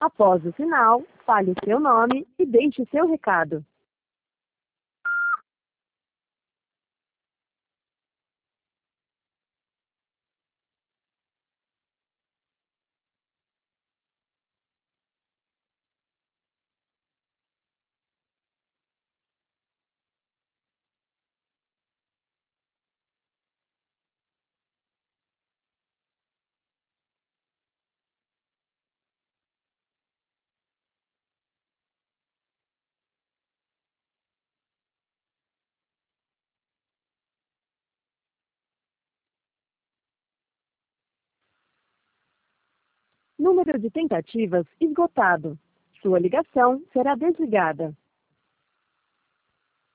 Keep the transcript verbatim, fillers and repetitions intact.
Após o sinal, fale seu nome e deixe seu recado. Número de tentativas esgotado. Sua ligação será desligada.